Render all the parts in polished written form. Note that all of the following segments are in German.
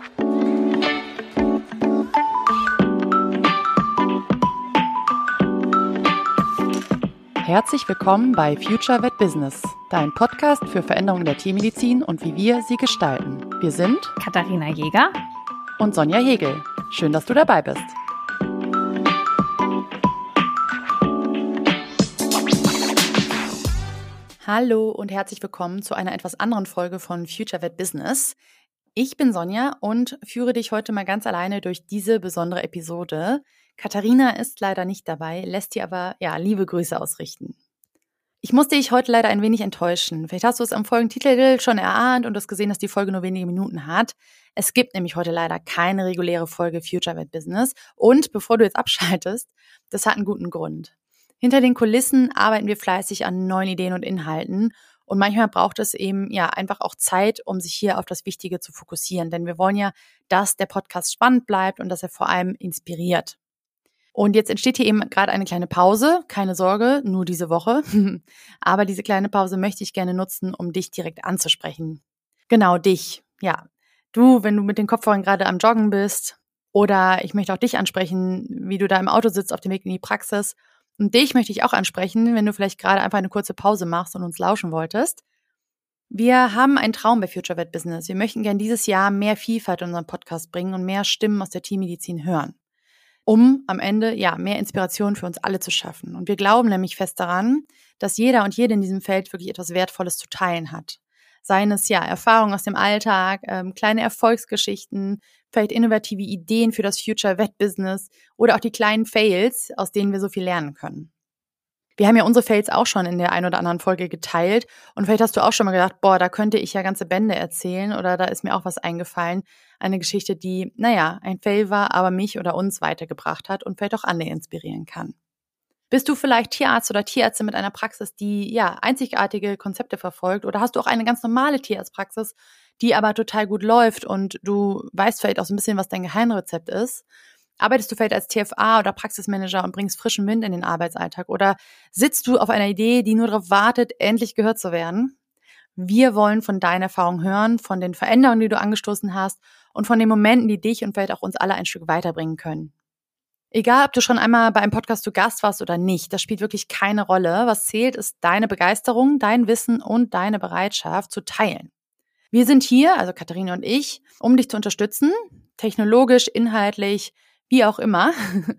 Herzlich willkommen bei Future Vet Business, dein Podcast für Veränderungen der Tiermedizin und wie wir sie gestalten. Wir sind Katharina Jäger und Sonja Hegel. Schön, dass du dabei bist. Hallo und herzlich willkommen zu einer etwas anderen Folge von Future Vet Business. Ich bin Sonja und führe dich heute mal ganz alleine durch diese besondere Episode. Katharina ist leider nicht dabei, lässt dir aber liebe Grüße ausrichten. Ich musste dich heute leider ein wenig enttäuschen. Vielleicht hast du es am Folgentitel schon erahnt und hast gesehen, dass die Folge nur wenige Minuten hat. Es gibt nämlich heute leider keine reguläre Folge Future Vet Business. Und bevor du jetzt abschaltest, das hat einen guten Grund. Hinter den Kulissen arbeiten wir fleißig an neuen Ideen und Inhalten. Und manchmal braucht es eben einfach auch Zeit, um sich hier auf das Wichtige zu fokussieren. Denn wir wollen ja, dass der Podcast spannend bleibt und dass er vor allem inspiriert. Und jetzt entsteht hier eben gerade eine kleine Pause. Keine Sorge, nur diese Woche. Aber diese kleine Pause möchte ich gerne nutzen, um dich direkt anzusprechen. Genau, dich. Ja, du, wenn du mit den Kopfhörern gerade am Joggen bist. Oder ich möchte auch dich ansprechen, wie du da im Auto sitzt auf dem Weg in die Praxis. Und dich möchte ich auch ansprechen, wenn du vielleicht gerade einfach eine kurze Pause machst und uns lauschen wolltest. Wir haben einen Traum bei Future Vet Business. Wir möchten gerne dieses Jahr mehr Vielfalt in unseren Podcast bringen und mehr Stimmen aus der Tiermedizin hören, um am Ende mehr Inspiration für uns alle zu schaffen. Und wir glauben nämlich fest daran, dass jeder und jede in diesem Feld wirklich etwas Wertvolles zu teilen hat. Seien es Erfahrungen aus dem Alltag, kleine Erfolgsgeschichten, vielleicht innovative Ideen für das Future Vet Business oder auch die kleinen Fails, aus denen wir so viel lernen können. Wir haben ja unsere Fails auch schon in der ein oder anderen Folge geteilt und vielleicht hast du auch schon mal gedacht, da könnte ich ja ganze Bände erzählen oder da ist mir auch was eingefallen. Eine Geschichte, die, ein Fail war, aber mich oder uns weitergebracht hat und vielleicht auch andere inspirieren kann. Bist du vielleicht Tierarzt oder Tierärztin mit einer Praxis, die einzigartige Konzepte verfolgt oder hast du auch eine ganz normale Tierarztpraxis, die aber total gut läuft und du weißt vielleicht auch so ein bisschen, was dein Geheimrezept ist? Arbeitest du vielleicht als TFA oder Praxismanager und bringst frischen Wind in den Arbeitsalltag? Oder sitzt du auf einer Idee, die nur darauf wartet, endlich gehört zu werden? Wir wollen von deinen Erfahrungen hören, von den Veränderungen, die du angestoßen hast und von den Momenten, die dich und vielleicht auch uns alle ein Stück weiterbringen können. Egal, ob du schon einmal bei einem Podcast zu Gast warst oder nicht, das spielt wirklich keine Rolle. Was zählt, ist deine Begeisterung, dein Wissen und deine Bereitschaft zu teilen. Wir sind hier, also Katharina und ich, um dich zu unterstützen, technologisch, inhaltlich, wie auch immer,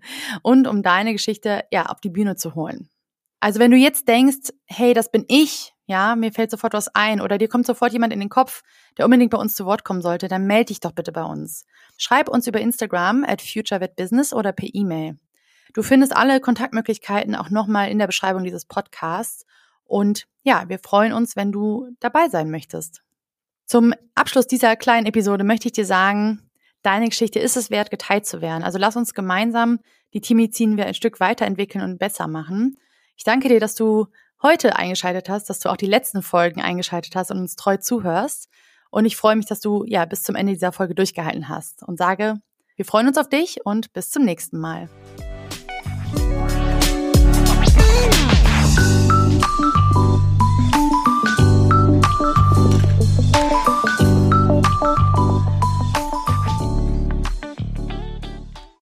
und um deine Geschichte auf die Bühne zu holen. Also wenn du jetzt denkst, hey, das bin ich, mir fällt sofort was ein oder dir kommt sofort jemand in den Kopf, der unbedingt bei uns zu Wort kommen sollte, dann melde dich doch bitte bei uns. Schreib uns über Instagram @futurevetbusiness oder per E-Mail. Du findest alle Kontaktmöglichkeiten auch nochmal in der Beschreibung dieses Podcasts und wir freuen uns, wenn du dabei sein möchtest. Zum Abschluss dieser kleinen Episode möchte ich dir sagen, deine Geschichte ist es wert, geteilt zu werden. Also lass uns gemeinsam die Tiermedizin ein Stück weiterentwickeln und besser machen. Ich danke dir, dass du heute eingeschaltet hast, dass du auch die letzten Folgen eingeschaltet hast und uns treu zuhörst. Und ich freue mich, dass du bis zum Ende dieser Folge durchgehalten hast und sage, wir freuen uns auf dich und bis zum nächsten Mal.